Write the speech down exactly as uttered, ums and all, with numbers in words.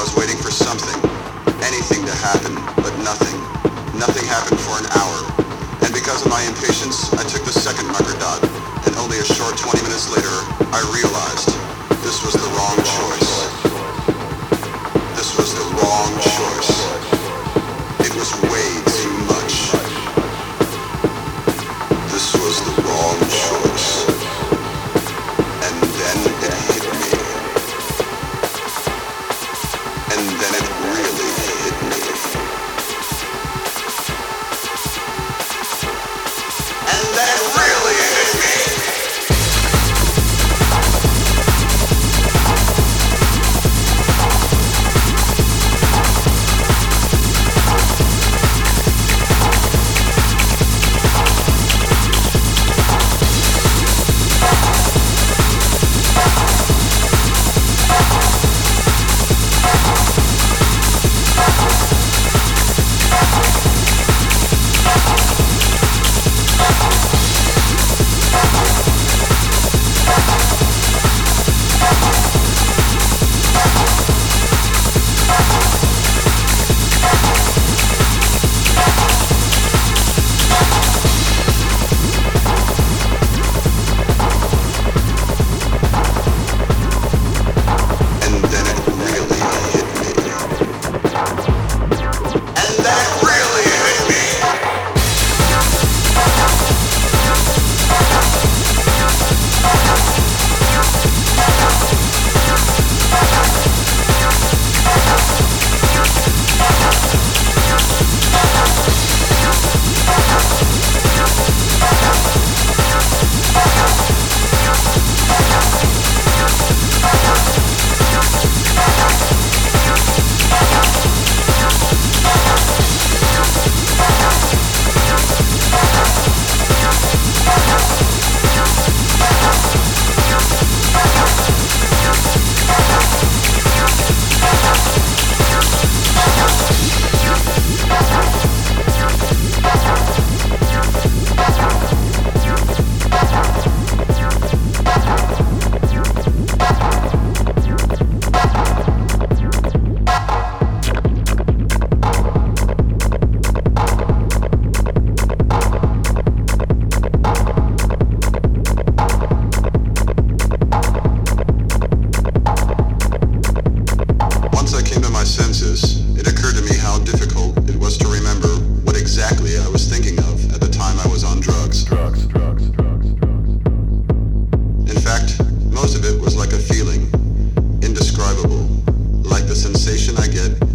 was waiting for something, anything to happen, but nothing. Nothing happened for an hour. And because of my impatience, I took the second microdot, and only a short twenty minutes later, I realized this was the wrong choice. This was the wrong choice. It was way too much. This was the wrong choice. And then it hit me. And then it really hit me. And then it really hit me. Most of it was like a feeling, indescribable, like the sensation I get